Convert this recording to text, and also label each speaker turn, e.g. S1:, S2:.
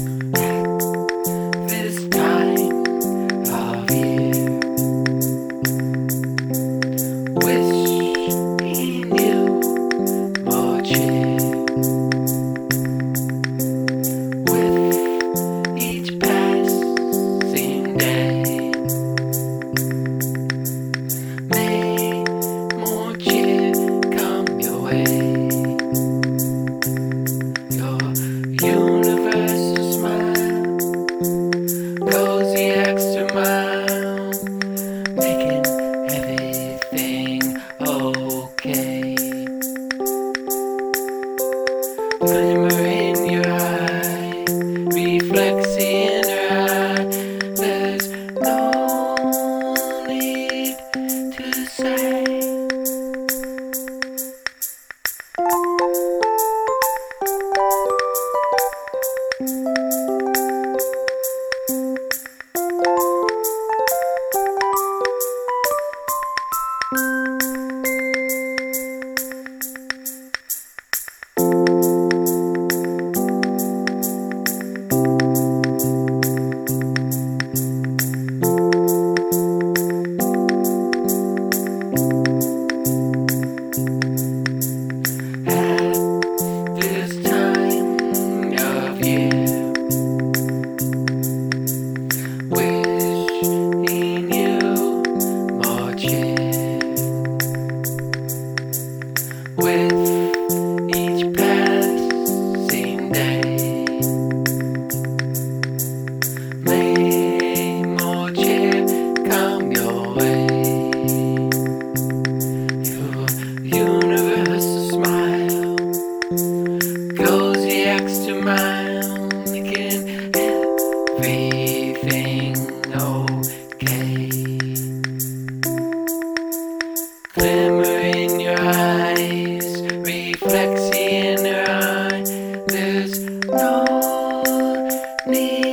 S1: This time of year, wishing you more cheer. With each passing day, may more cheer come your way. Your universal smile goes the extra mile, making everything okay. Glimmer in your eye reflects the inner eye. There's no need to say. This time of year, wishing you more cheer. With each passing day, may more cheer come your way. Your universal smile goes the extra mile, making everything okay. Glimmer in your eyes reflects the inner eye. There's no need